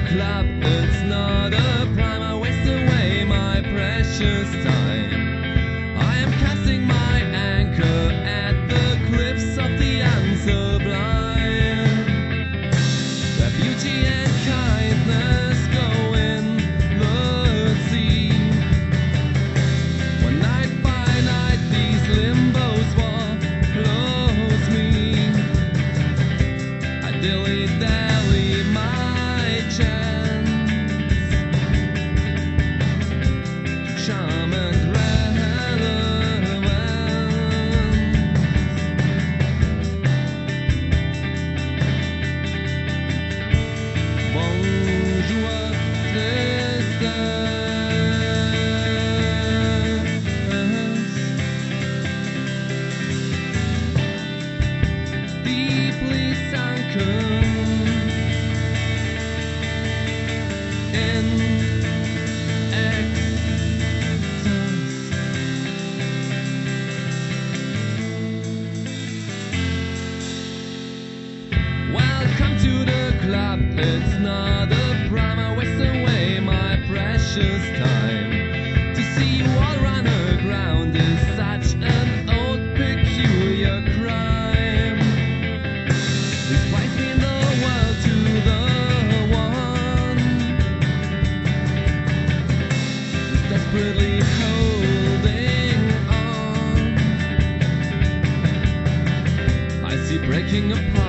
club, it's not a crime. I waste away my precious time. I am casting my anchor at the cliffs of the unsublime, where beauty and kindness go in the sea. One night by night these limbos swallows me. I dilly-dally my chance to charm and relevance. Bonjour, tristesse, deeply sunken in ecstasy. Welcome to the club, it's not a crime. I waste away my precious time. To see you all run aground is such an old peculiar crime. This place means the world to the one who's desperately holding on. I see breaking apart